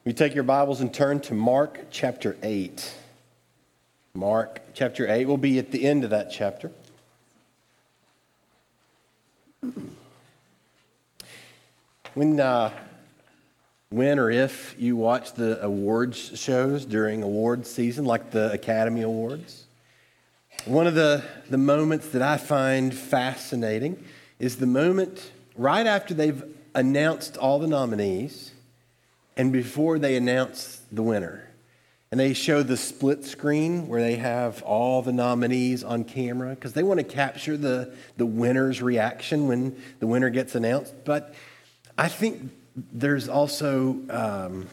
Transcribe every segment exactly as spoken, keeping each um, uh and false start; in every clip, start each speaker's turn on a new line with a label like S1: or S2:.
S1: You take your Bibles and turn to Mark chapter eight. Mark chapter eight will be at the end of that chapter. When, uh, when or if you watch the awards shows during awards season, like the Academy Awards, one of the, the moments that I find fascinating is the moment right after they've announced all the nominees and before they announce the winner. And they show the split screen where they have all the nominees on camera because they want to capture the, the winner's reaction when the winner gets announced. But I think there's also um,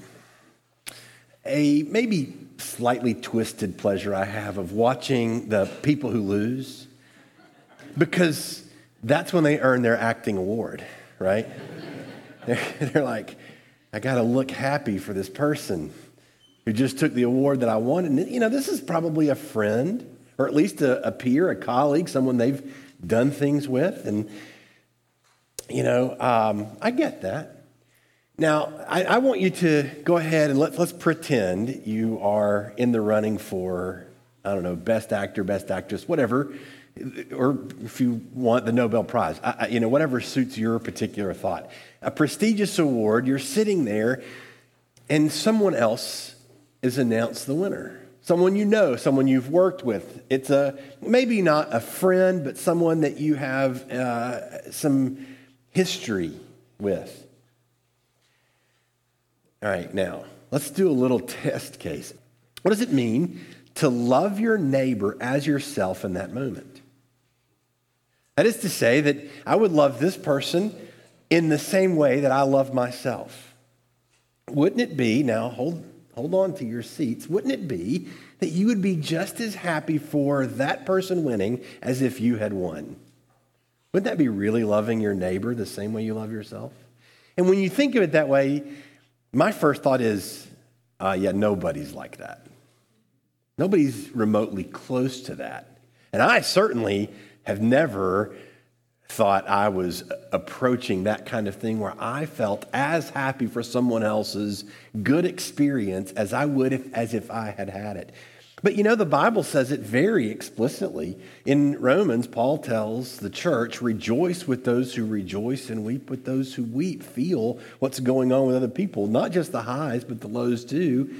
S1: a maybe slightly twisted pleasure I have of watching the people who lose, because that's when they earn their acting award, right? They're, they're like, I got to look happy for this person who just took the award that I wanted. And, you know, this is probably a friend, or at least a, a peer, a colleague, someone they've done things with. And, you know, um, I get that. Now, I, I want you to go ahead and let, let's pretend you are in the running for, I don't know, best actor, best actress, whatever, or if you want the Nobel Prize, I, you know, whatever suits your particular thought. A prestigious award, you're sitting there, and someone else is announced the winner. Someone you know, someone you've worked with. It's a maybe not a friend, but someone that you have uh, some history with. All right, now, let's do a little test case. What does it mean to love your neighbor as yourself in that moment? That is to say that I would love this person in the same way that I love myself. Wouldn't it be, now hold, hold on to your seats, wouldn't it be that you would be just as happy for that person winning as if you had won? Wouldn't that be really loving your neighbor the same way you love yourself? And when you think of it that way, my first thought is, uh, yeah, nobody's like that. Nobody's remotely close to that. And I certainly have never thought I was approaching that kind of thing where I felt as happy for someone else's good experience as I would if, as if I had had it. But you know, the Bible says it very explicitly. In Romans, Paul tells the church, rejoice with those who rejoice and weep with those who weep. Feel what's going on with other people, not just the highs, but the lows too.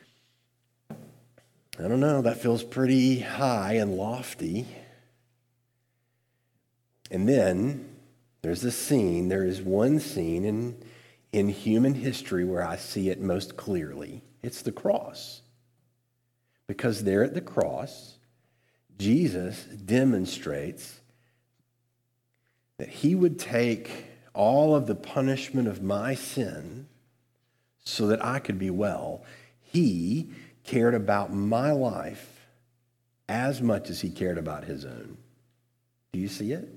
S1: I don't know, that feels pretty high and lofty. And then there's a scene, there is one scene in, in human history where I see it most clearly. It's the cross. Because there at the cross, Jesus demonstrates that he would take all of the punishment of my sin so that I could be well. He cared about my life as much as he cared about his own. Do you see it?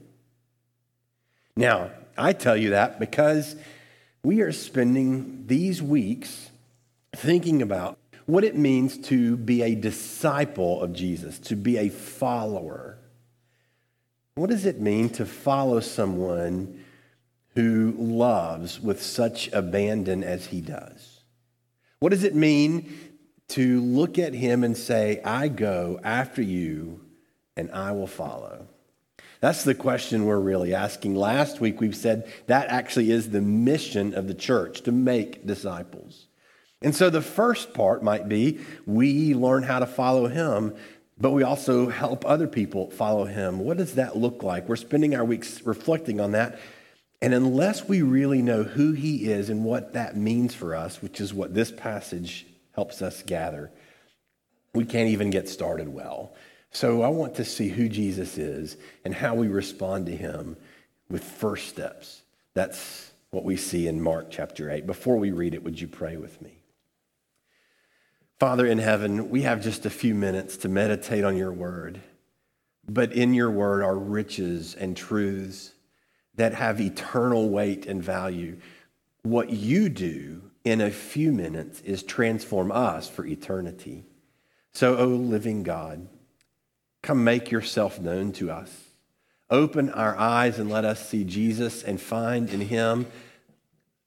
S1: Now, I tell you that because we are spending these weeks thinking about what it means to be a disciple of Jesus, to be a follower. What does it mean to follow someone who loves with such abandon as he does? What does it mean to look at him and say, I go after you and I will follow? That's the question we're really asking. Last week we've said that actually is the mission of the church, to make disciples. And so the first part might be we learn how to follow him, but we also help other people follow him. What does that look like? We're spending our weeks reflecting on that. And unless we really know who he is and what that means for us, which is what this passage helps us gather, we can't even get started well. So I want to see who Jesus is and how we respond to him with first steps. That's what we see in Mark chapter eight. Before we read it, would you pray with me? Father in heaven, we have just a few minutes to meditate on your word. But in your word are riches and truths that have eternal weight and value. What you do in a few minutes is transform us for eternity. So, O living God, come make yourself known to us. Open our eyes and let us see Jesus and find in him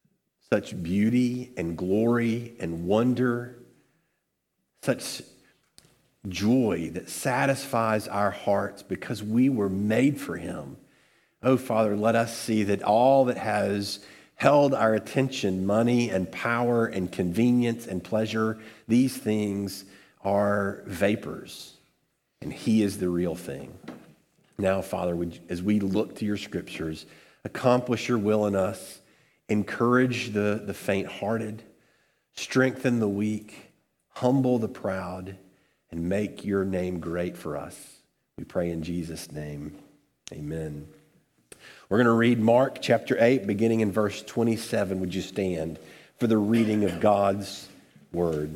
S1: such beauty and glory and wonder, such joy that satisfies our hearts because we were made for him. Oh, Father, let us see that all that has held our attention, money and power and convenience and pleasure, these things are vapors, and he is the real thing. Now, Father, would you, as we look to your scriptures, accomplish your will in us, encourage the, the faint-hearted, strengthen the weak, humble the proud, and make your name great for us. We pray in Jesus' name. Amen. We're going to read Mark chapter eight, beginning in verse twenty-seven. Would you stand for the reading of God's word?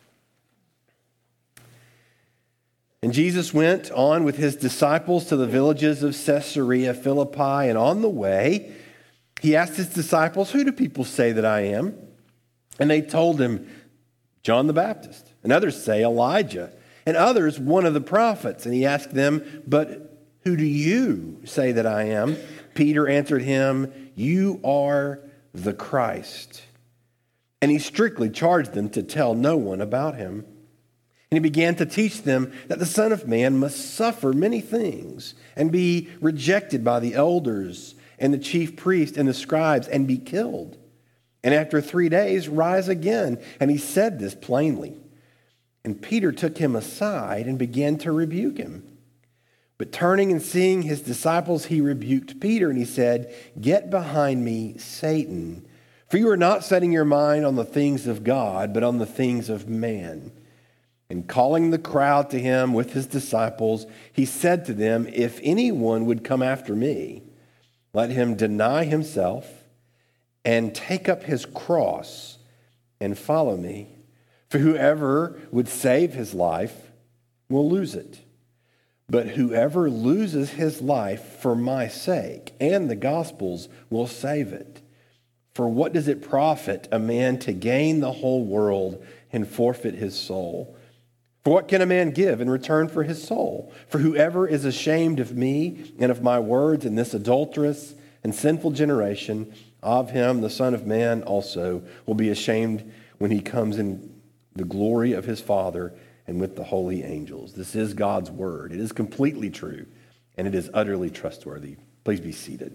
S1: And Jesus went on with his disciples to the villages of Caesarea Philippi, and on the way, he asked his disciples, "Who do people say that I am?" And they told him, "John the Baptist. And others say Elijah. And others, one of the prophets." And he asked them, "But who do you say that I am?" Peter answered him, "You are the Christ." And he strictly charged them to tell no one about him. And he began to teach them that the Son of Man must suffer many things and be rejected by the elders and the chief priests and the scribes and be killed. And after three days, rise again. And he said this plainly. And Peter took him aside and began to rebuke him. But turning and seeing his disciples, he rebuked Peter, and he said, "Get behind me, Satan, for you are not setting your mind on the things of God, but on the things of man." And calling the crowd to him with his disciples, he said to them, "If anyone would come after me, let him deny himself and take up his cross and follow me. For whoever would save his life will lose it. But whoever loses his life for my sake and the gospel's will save it. For what does it profit a man to gain the whole world and forfeit his soul? For what can a man give in return for his soul? For whoever is ashamed of me and of my words in this adulterous and sinful generation, of him the Son of Man also will be ashamed when he comes in the glory of his Father and with the holy angels." This is God's word. It is completely true, and it is utterly trustworthy. Please be seated.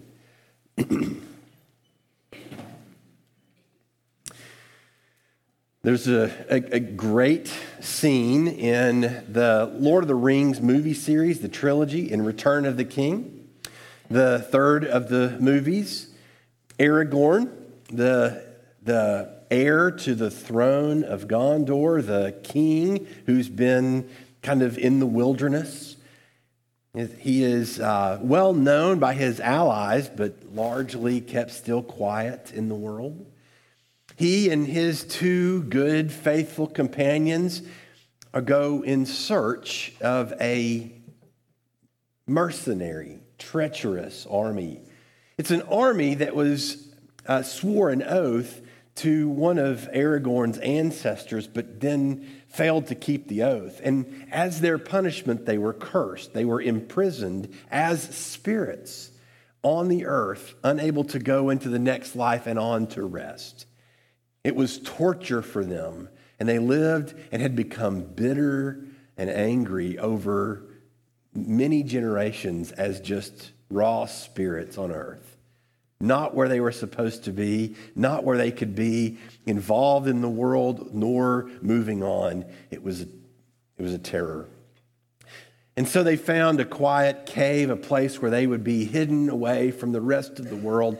S1: There's a, a, a great scene in the Lord of the Rings movie series, the trilogy, in Return of the King. The third of the movies, Aragorn, the, the heir to the throne of Gondor, the king who's been kind of in the wilderness. He is uh, well known by his allies, but largely kept still quiet in the world. He and his two good, faithful companions go in search of a mercenary, treacherous army. It's an army that was uh, swore an oath to one of Aragorn's ancestors, but then failed to keep the oath. And as their punishment, they were cursed. They were imprisoned as spirits on the earth, unable to go into the next life and on to rest. It was torture for them, and they lived and had become bitter and angry over many generations as just raw spirits on earth. Not where they were supposed to be, not where they could be involved in the world, nor moving on. It was, it was a terror. And so they found a quiet cave, a place where they would be hidden away from the rest of the world,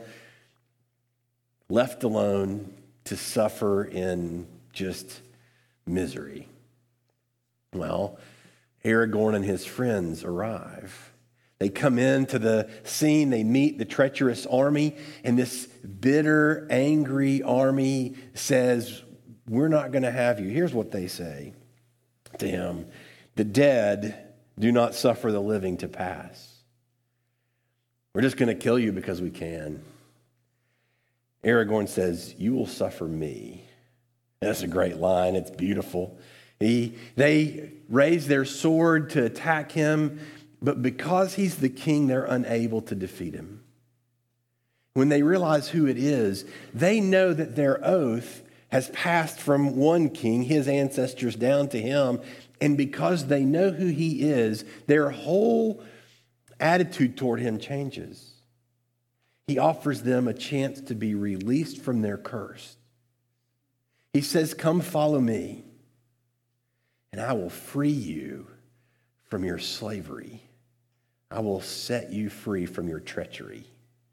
S1: left alone to suffer in just misery. Well, Aragorn and his friends arrive. They come into the scene, they meet the treacherous army, and this bitter, angry army says, "We're not going to have you." Here's what they say to him: "The dead do not suffer the living to pass. We're just going to kill you because we can." Aragorn says, "You will suffer me." That's a great line. It's beautiful. He, they raise their sword to attack him, but because he's the king, they're unable to defeat him. when they realize who it is, they know that their oath has passed from one king, his ancestors, down to him. And because they know who he is, their whole attitude toward him changes. He offers them a chance to be released from their curse. He says, "Come follow me, and I will free you from your slavery. I will set you free from your treachery."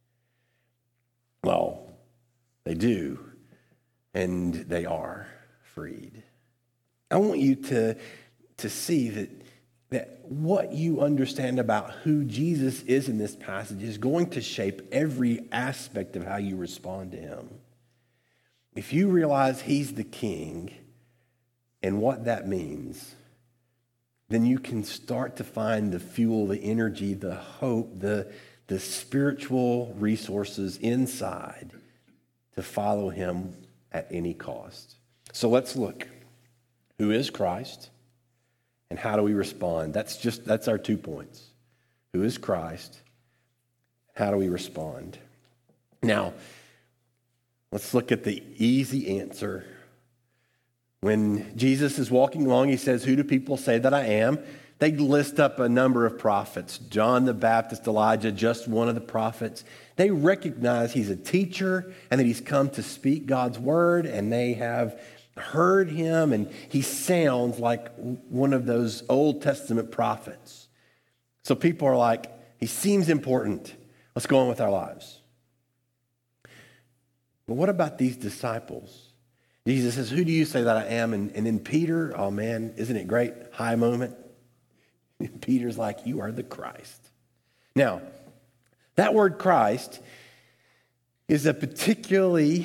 S1: Well, they do, and they are freed. I want you to, to see that, that what you understand about who Jesus is in this passage is going to shape every aspect of how you respond to him. If you realize he's the king and what that means, then you can start to find the fuel, the energy, the hope, the, the spiritual resources inside to follow him at any cost. So let's look. Who is Christ? And how do we respond? That's just, that's our two points. Who is Christ? How do we respond? Now, let's look at the easy answer. When Jesus is walking along, he says, "Who do people say that I am?" They list up a number of prophets. John the Baptist, Elijah, just one of the prophets. They recognize he's a teacher and that he's come to speak God's word, and they have heard him, and he sounds like one of those Old Testament prophets. So people are like, he seems important. Let's go on with our lives. But what about these disciples? Jesus says, "Who do you say that I am?" And, and then Peter, oh man, isn't it great? High moment. Peter's like, "You are the Christ." Now, that word Christ is a particularly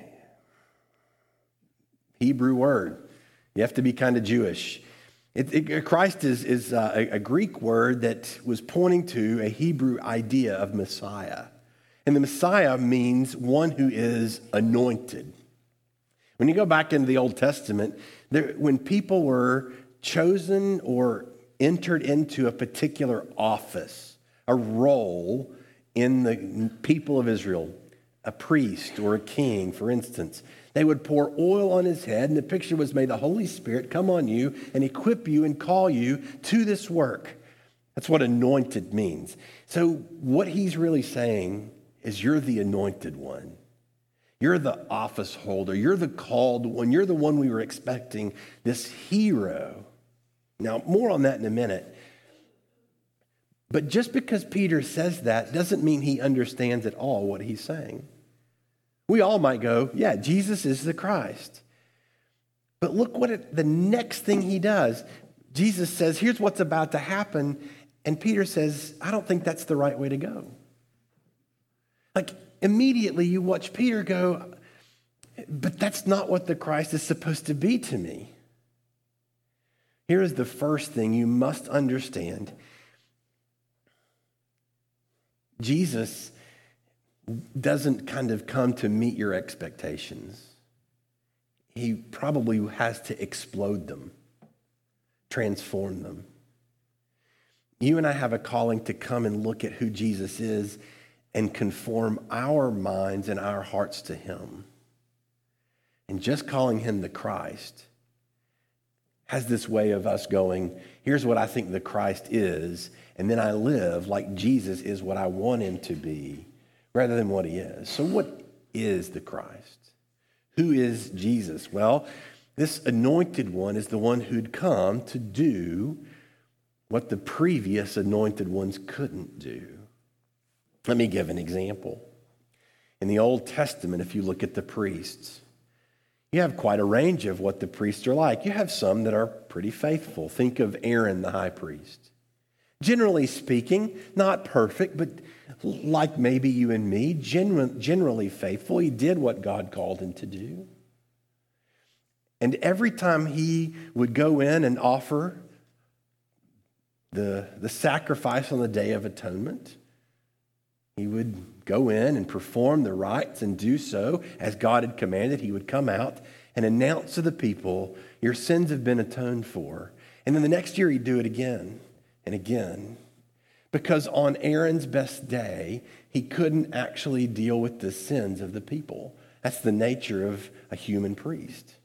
S1: Hebrew word. You have to be kind of Jewish. It, it, Christ is, is a, a Greek word that was pointing to a Hebrew idea of Messiah. And the Messiah means one who is anointed. When you go back into the Old Testament, there, when people were chosen or entered into a particular office, a role in the people of Israel, a priest or a king, for instance, they would pour oil on his head, and the picture was, may the Holy Spirit come on you and equip you and call you to this work. That's what anointed means. So what he's really saying is, you're the anointed one. You're the office holder. You're the called one. You're the one we were expecting, this hero. Now, more on that in a minute. But just because Peter says that doesn't mean he understands at all what he's saying. We all might go, yeah, Jesus is the Christ. But look what it, the next thing he does. Jesus says, here's what's about to happen. And Peter says, I don't think that's the right way to go. Like, immediately you watch Peter go, but that's not what the Christ is supposed to be to me. Here is the first thing you must understand. Jesus doesn't kind of come to meet your expectations. He probably has to explode them, transform them. You and I have a calling to come and look at who Jesus is and conform our minds and our hearts to him. And just calling him the Christ has this way of us going, here's what I think the Christ is, and then I live like Jesus is what I want him to be, rather than what he is. So what is the Christ? Who is Jesus? Well, this anointed one is the one who'd come to do what the previous anointed ones couldn't do. Let me give an example. In the Old Testament, if you look at the priests, you have quite a range of what the priests are like. You have some that are pretty faithful. Think of Aaron, the high priest. Generally speaking, not perfect, but like maybe you and me, generally faithful. He did what God called him to do. And every time he would go in and offer the, the sacrifice on the Day of Atonement, he would go in and perform the rites and do so as God had commanded. He would come out and announce to the people, your sins have been atoned for. And then the next year he'd do it again and again. Because on Aaron's best day, he couldn't actually deal with the sins of the people. That's the nature of a human priest.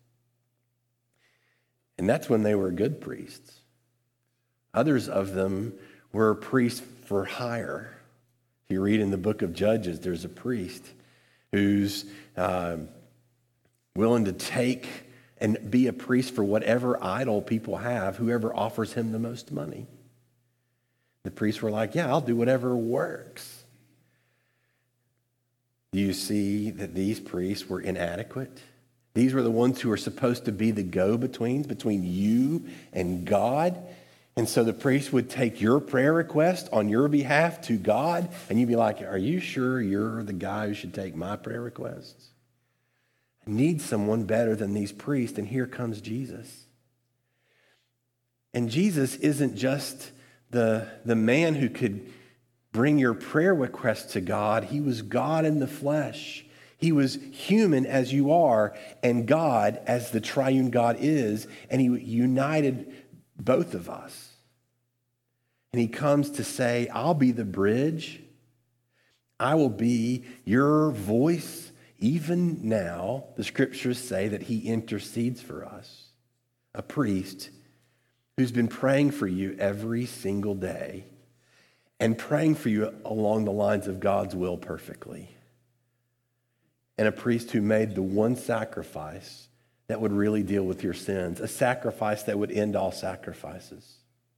S1: And that's when they were good priests. Others of them were priests for hire. If you read in the book of Judges, there's a priest who's uh, willing to take and be a priest for whatever idol people have, whoever offers him the most money. The priests were like, yeah, I'll do whatever works. Do you see that these priests were inadequate? These were the ones who were supposed to be the go-betweens between you and God. And so the priest would take your prayer request on your behalf to God, and you'd be like, are you sure you're the guy who should take my prayer requests? I need someone better than these priests, and here comes Jesus. And Jesus isn't just the, the man who could bring your prayer request to God. He was God in the flesh. He was human as you are, and God as the triune God is, and he united both of us. And he comes to say, I'll be the bridge. I will be your voice. Even now, the scriptures say that he intercedes for us. A priest who's been praying for you every single day and praying for you along the lines of God's will perfectly. And a priest who made the one sacrifice that would really deal with your sins, a sacrifice that would end all sacrifices.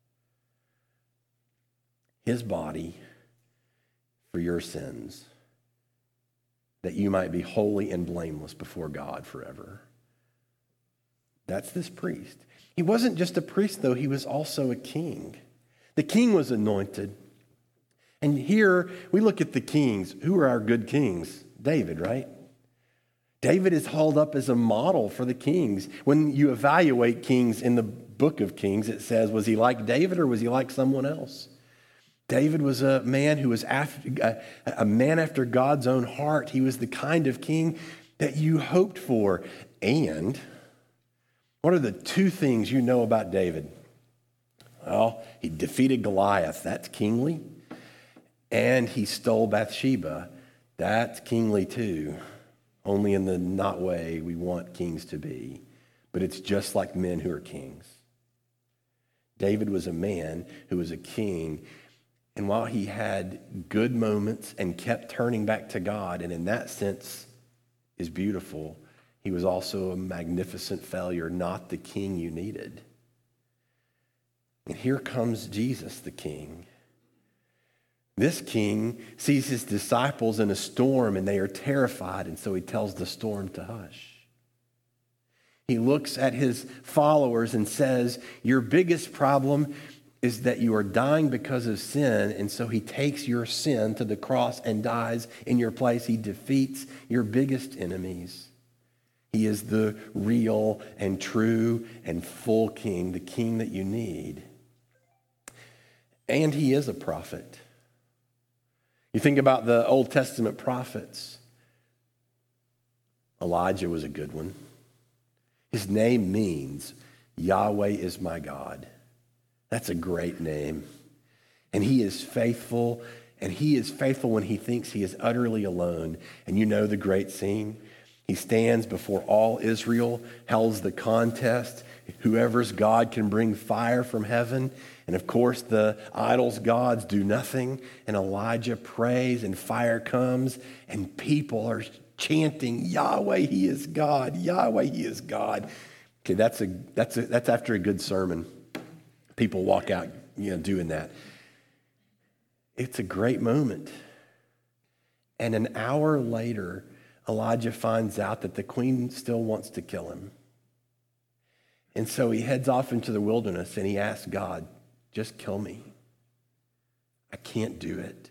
S1: His body for your sins, that you might be holy and blameless before God forever. That's this priest. He wasn't just a priest, though. He was also a king. The king was anointed. And here we look at the kings. Who are our good kings? David, right? David is hauled up as a model for the kings. When you evaluate kings in the book of Kings, it says, was he like David or was he like someone else? David was a man who was after, a man after God's own heart. He was the kind of king that you hoped for. And what are the two things you know about David? Well, he defeated Goliath. That's kingly. And he stole Bathsheba. That's kingly too. Only in the not way we want kings to be. But it's just like men who are kings. David was a man who was a king. And while he had good moments and kept turning back to God, and in that sense is beautiful, he was also a magnificent failure, not the king you needed. And here comes Jesus, the king. This king sees his disciples in a storm and they are terrified, and so he tells the storm to hush. He looks at his followers and says, your biggest problem is that you are dying because of sin, and so he takes your sin to the cross and dies in your place. He defeats your biggest enemies. He is the real and true and full king, the king that you need. And he is a prophet. You think about the Old Testament prophets. Elijah was a good one. His name means Yahweh is my God. That's a great name. And he is faithful, and he is faithful when he thinks he is utterly alone. And you know the great scene. He stands before all Israel, holds the contest. Whoever's God can bring fire from heaven. And of course, the idols' gods do nothing. And Elijah prays, and fire comes, and people are chanting, Yahweh, he is God. Yahweh, he is God. Okay, that's a that's a, that's after a good sermon. People walk out, you know, doing that. It's a great moment. And an hour later, Elijah finds out that the queen still wants to kill him. And so he heads off into the wilderness and he asks God, just kill me. I can't do it.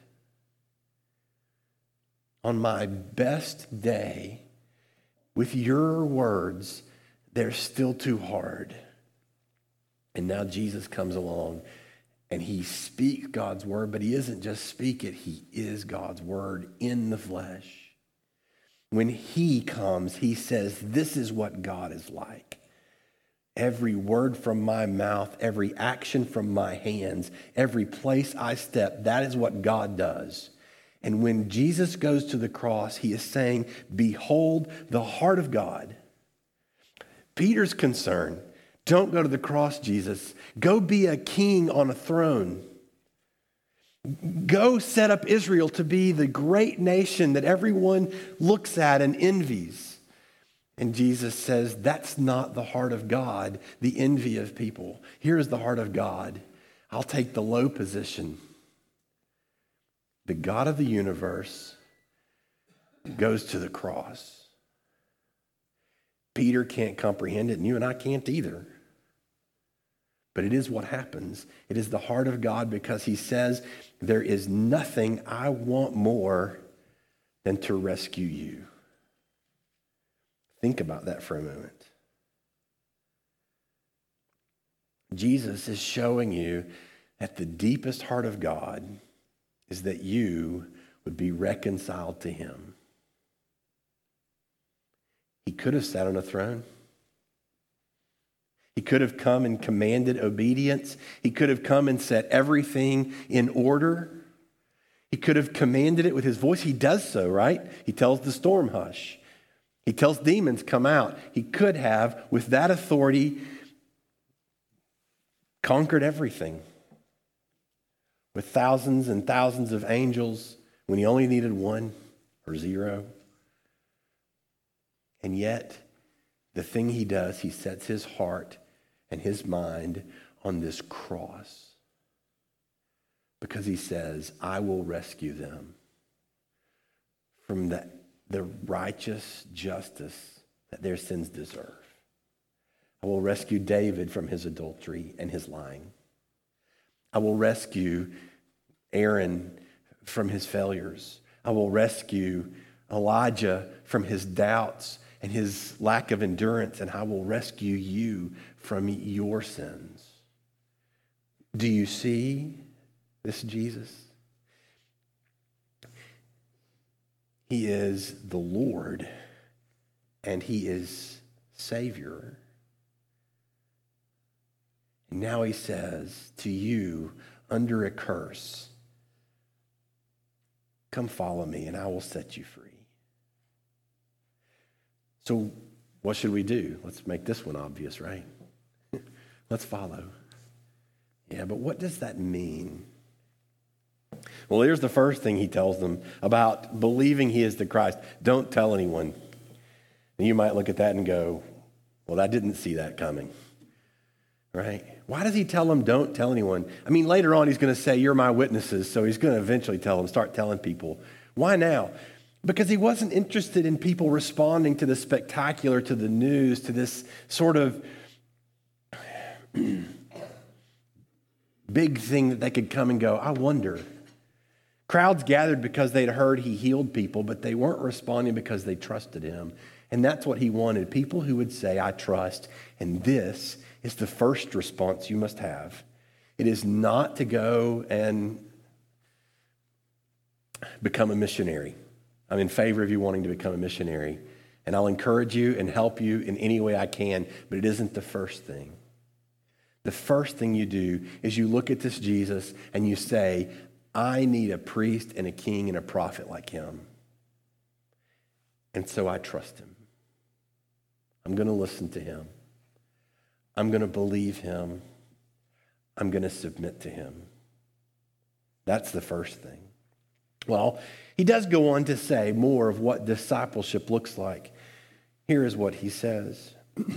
S1: On my best day, with your words, they're still too hard. And now Jesus comes along and he speaks God's word, but he isn't just speak it, he is God's word in the flesh. When he comes, he says, this is what God is like. Every word from my mouth, every action from my hands, every place I step, that is what God does. And when Jesus goes to the cross, he is saying, behold the heart of God. Peter's concern, don't go to the cross, Jesus. Go be a king on a throne. Go set up Israel to be the great nation that everyone looks at and envies. And Jesus says, that's not the heart of God, the envy of people. Here is the heart of God. I'll take the low position. The God of the universe goes to the cross. Peter can't comprehend it, and you and I can't either. But it is what happens. It is the heart of God because he says, there is nothing I want more than to rescue you. Think about that for a moment. Jesus is showing you that the deepest heart of God is that you would be reconciled to him. He could have sat on a throne. He could have come and commanded obedience. He could have come and set everything in order. He could have commanded it with his voice. He does so, right? He tells the storm, hush. He tells demons, come out. He could have, with that authority, conquered everything. With thousands and thousands of angels when he only needed one or zero. And yet, the thing he does, he sets his heart and his mind on this cross. Because he says, I will rescue them from the, the righteous justice that their sins deserve. I will rescue David from his adultery and his lying. I will rescue Aaron from his failures. I will rescue Elijah from his doubts and his lack of endurance, and I will rescue you from your sins. Do you see this Jesus? He is the Lord, and he is Savior. And now he says to you, under a curse, come follow me, and I will set you free. So what should we do? Let's make this one obvious, right? Let's follow. Yeah, but what does that mean? Well, here's the first thing he tells them about believing he is the Christ. Don't tell anyone. And you might look at that and go, well, I didn't see that coming. Right? Why does he tell them don't tell anyone? I mean, later on he's going to say, you're my witnesses. So he's going to eventually tell them, start telling people. Why now? Because he wasn't interested in people responding to the spectacular, to the news, to this sort of big thing that they could come and go, I wonder. Crowds gathered because they'd heard he healed people, but they weren't responding because they trusted him. And that's what he wanted. People who would say, I trust. And this is the first response you must have. It is not to go and become a missionary. I'm in favor of you wanting to become a missionary. And I'll encourage you and help you in any way I can, but it isn't the first thing. The first thing you do is you look at this Jesus and you say, I need a priest and a king and a prophet like him. And so I trust him. I'm going to listen to him. I'm going to believe him. I'm going to submit to him. That's the first thing. Well, he does go on to say more of what discipleship looks like. Here is what he says.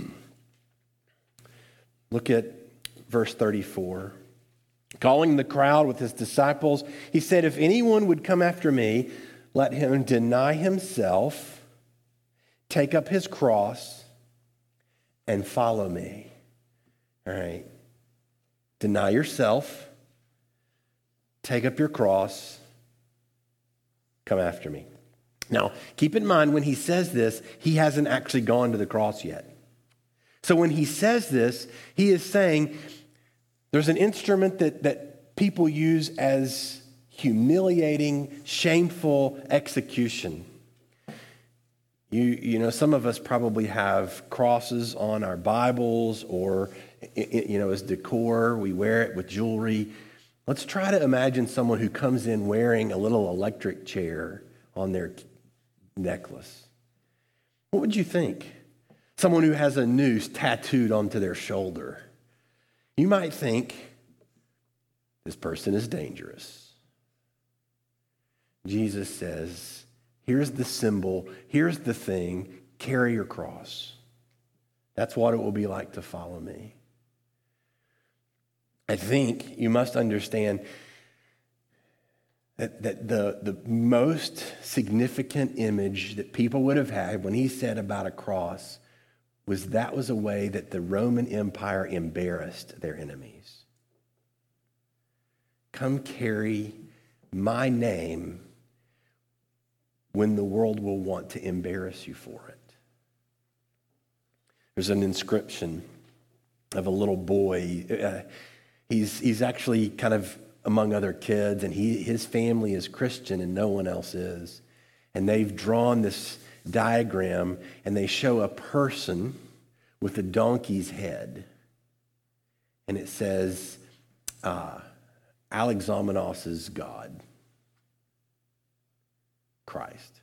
S1: Look at verse thirty-four. Calling the crowd with his disciples, he said, if anyone would come after me, let him deny himself, take up his cross, and follow me. All right. Deny yourself, take up your cross, come after me. Now, keep in mind when he says this, he hasn't actually gone to the cross yet. So when he says this, he is saying there's an instrument that, that people use as humiliating, shameful execution. You, you know, some of us probably have crosses on our Bibles or, you know, as decor. We wear it with jewelry. Let's try to imagine someone who comes in wearing a little electric chair on their necklace. What would you think? Someone who has a noose tattooed onto their shoulder. You might think, this person is dangerous. Jesus says, here's the symbol, here's the thing, carry your cross. That's what it will be like to follow me. I think you must understand that, that the, the most significant image that people would have had when he said about a cross was that was a way that the Roman Empire embarrassed their enemies. Come carry my name when the world will want to embarrass you for it. There's an inscription of a little boy. Uh, he's, he's actually kind of among other kids, and he, his family is Christian and no one else is. And they've drawn this diagram, and they show a person with a donkey's head. And it says, uh, Alexamenos' God, Christ.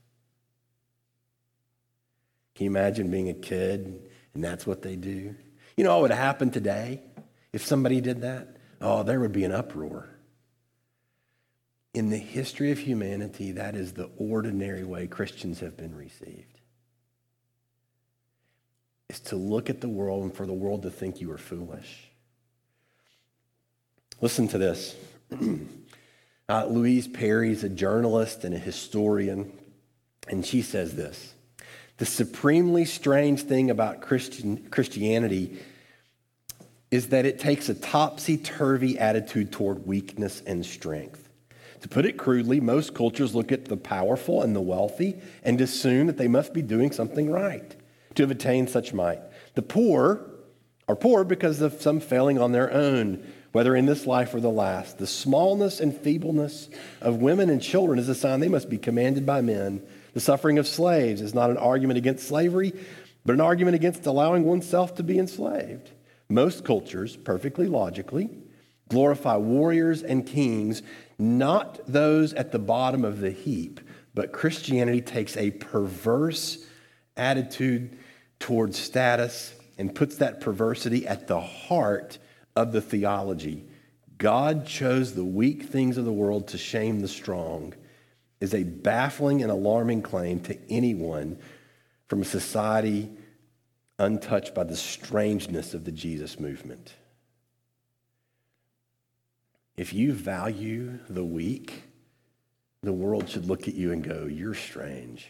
S1: Can you imagine being a kid and that's what they do? You know what would happen today if somebody did that? Oh, there would be an uproar. In the history of humanity, that is the ordinary way Christians have been received. Is to look at the world and for the world to think you are foolish. Listen to this. uh, Louise Perry is a journalist and a historian, and she says this: the supremely strange thing about Christian Christianity is that it takes a topsy-turvy attitude toward weakness and strength. To put it crudely, most cultures look at the powerful and the wealthy and assume that they must be doing something right to have attained such might. The poor are poor because of some failing on their own, whether in this life or the last. The smallness and feebleness of women and children is a sign they must be commanded by men. The suffering of slaves is not an argument against slavery, but an argument against allowing oneself to be enslaved. Most cultures, perfectly logically, glorify warriors and kings, not those at the bottom of the heap, but Christianity takes a perverse attitude towards status and puts that perversity at the heart of the theology. God chose the weak things of the world to shame the strong is a baffling and alarming claim to anyone from a society untouched by the strangeness of the Jesus movement. If you value the weak, the world should look at you and go, you're strange.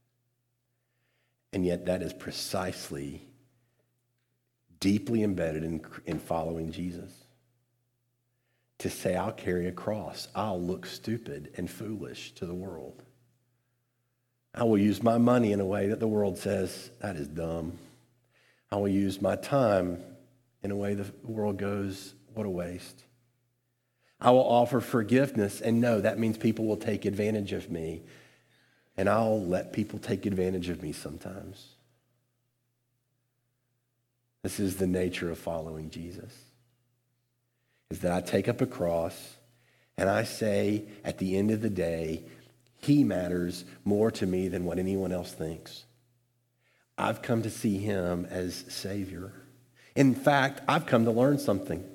S1: And yet that is precisely deeply embedded in, in following Jesus. To say, I'll carry a cross. I'll look stupid and foolish to the world. I will use my money in a way that the world says, that is dumb. I will use my time in a way the world goes, what a waste. I will offer forgiveness, and no, that means people will take advantage of me. And I'll let people take advantage of me sometimes. This is the nature of following Jesus. Is that I take up a cross and I say at the end of the day, he matters more to me than what anyone else thinks. I've come to see him as Savior. In fact, I've come to learn something.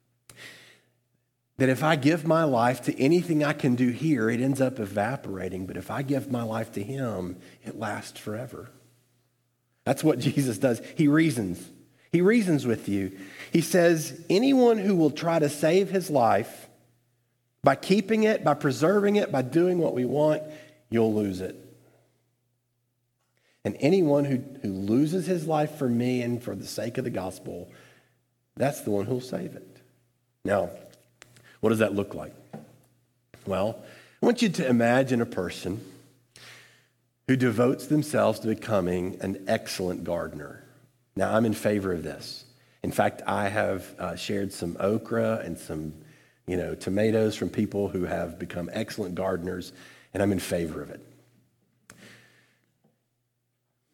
S1: That if I give my life to anything I can do here, it ends up evaporating. But if I give my life to him, it lasts forever. That's what Jesus does. He reasons. He reasons with you. He says, anyone who will try to save his life by keeping it, by preserving it, by doing what we want, you'll lose it. And anyone who, who loses his life for me and for the sake of the gospel, that's the one who'll save it. Now, what does that look like? Well, I want you to imagine a person who devotes themselves to becoming an excellent gardener. Now, I'm in favor of this. In fact, I have uh, shared some okra and some, you know, tomatoes from people who have become excellent gardeners, and I'm in favor of it.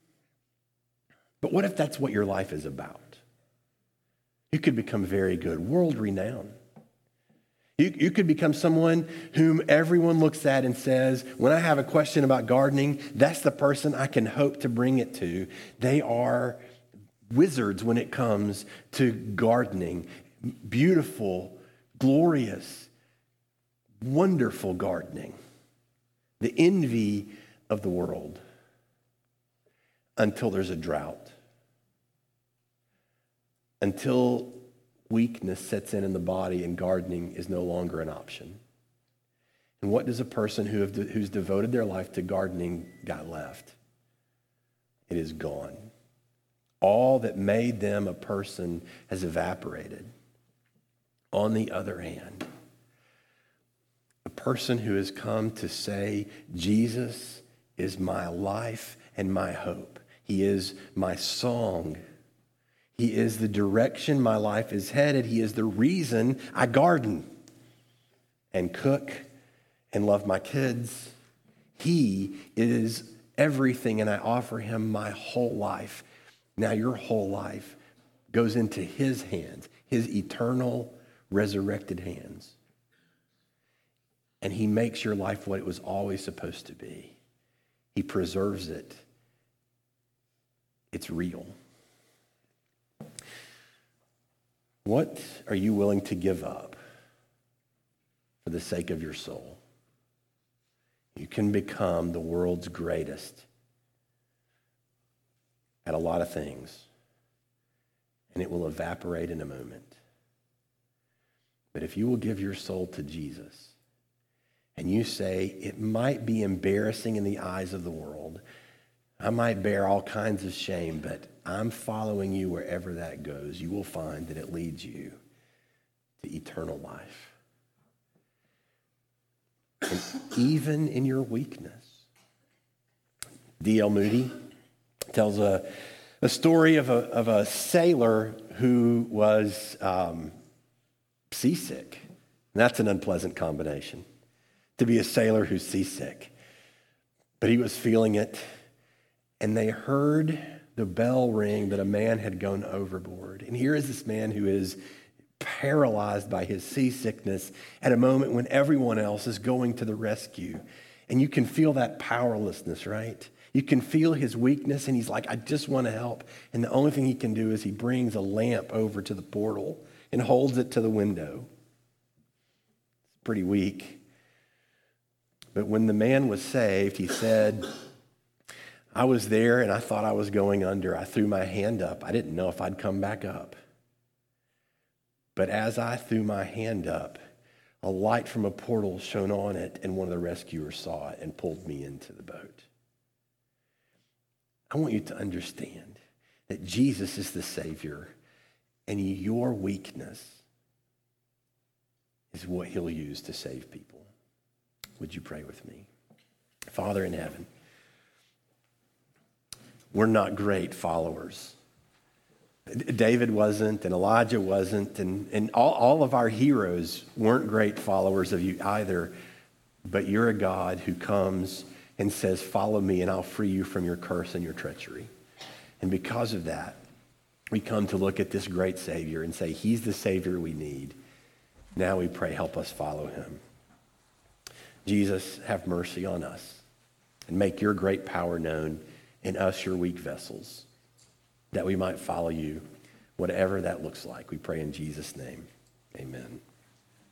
S1: But what if that's what your life is about? You could become very good, world-renowned. You, you could become someone whom everyone looks at and says, when I have a question about gardening, that's the person I can hope to bring it to. They are wizards when it comes to gardening. Beautiful, glorious, wonderful gardening. The envy of the world until there's a drought. Until weakness sets in in the body and gardening is no longer an option. And what does a person who have, who's devoted their life to gardening got left? It is gone. All that made them a person has evaporated. On the other hand, a person who has come to say, Jesus is my life and my hope. He is my song. He is the direction my life is headed. He is the reason I garden and cook and love my kids. He is everything, and I offer him my whole life. Now your whole life goes into his hands, his eternal, resurrected hands. And he makes your life what it was always supposed to be. He preserves it. It's real. What are you willing to give up for the sake of your soul? You can become the world's greatest at a lot of things, and it will evaporate in a moment. But if you will give your soul to Jesus, and you say, it might be embarrassing in the eyes of the world, I might bear all kinds of shame, but I'm following you wherever that goes, you will find that it leads you to eternal life. And even in your weakness. D L Moody tells a, a story of a, of a sailor who was um, seasick. And that's an unpleasant combination, to be a sailor who's seasick. But he was feeling it, and they heard the bell ring that a man had gone overboard. And here is this man who is paralyzed by his seasickness at a moment when everyone else is going to the rescue. And you can feel that powerlessness, right? You can feel his weakness, and he's like, I just want to help. And the only thing he can do is he brings a lamp over to the portal and holds it to the window. It's pretty weak. But when the man was saved, he said, I was there and I thought I was going under. I threw my hand up. I didn't know if I'd come back up. But as I threw my hand up, a light from a portal shone on it, and one of the rescuers saw it and pulled me into the boat. I want you to understand that Jesus is the Savior, and your weakness is what he'll use to save people. Would you pray with me? Father in heaven, we're not great followers. David wasn't, and Elijah wasn't, and, and all, all of our heroes weren't great followers of you either. But you're a God who comes and says, follow me and I'll free you from your curse and your treachery. And because of that, we come to look at this great Savior and say, he's the Savior we need. Now we pray, help us follow him. Jesus, have mercy on us and make your great power known in us, your weak vessels, that we might follow you, whatever that looks like. We pray in Jesus' name. Amen.